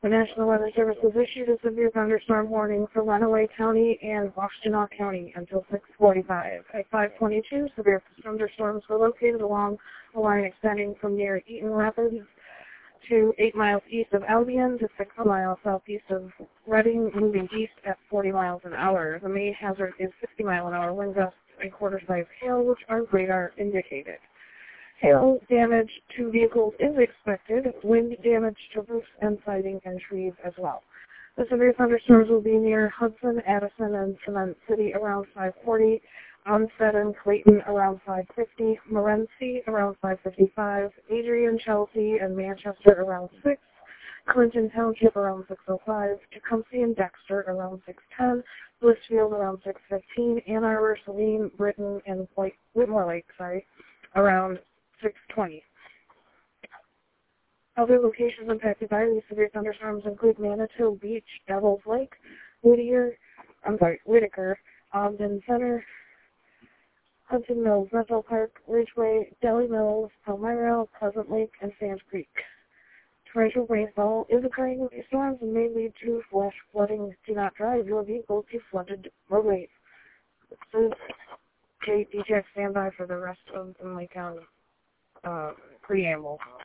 The National Weather Service has issued a severe thunderstorm warning for Lenawee County and Washtenaw County until 6:45. At 5:22, severe thunderstorms were located along a line extending from near Eaton Rapids to 8 miles east of Albion to 6 miles southeast of Reading, moving east at 40 miles an hour. The main hazard is 60-mile-an-hour wind gusts and quarter-size hail, which are radar indicated. Hail damage to vehicles is expected, wind damage to roofs and siding and trees as well. The severe thunderstorms will be near Hudson, Addison, and Cement City around 5:40, Onstead and Clayton around 5:50, Morenci around 5:55, Adrian, Chelsea, and Manchester around 6, Clinton Township around 6:05, Tecumseh and Dexter around 6:10, Blissfield around 6:15, Ann Arbor, Saline, Britton, and Whitmore Lake, around 6:20. Other locations impacted by these severe thunderstorms include Manitou Beach, Devils Lake, Whitaker, Ogden Center, Hudson Mills, Metro Park, Ridgeway, Delhi Mills, Palmyra, Pleasant Lake, and Sand Creek. Torrential rainfall is occurring with these storms and may lead to flash flooding. Do not drive your vehicle to flooded roadways. This is Kate D-Jack. Stand by for the rest of the Lake County preamble.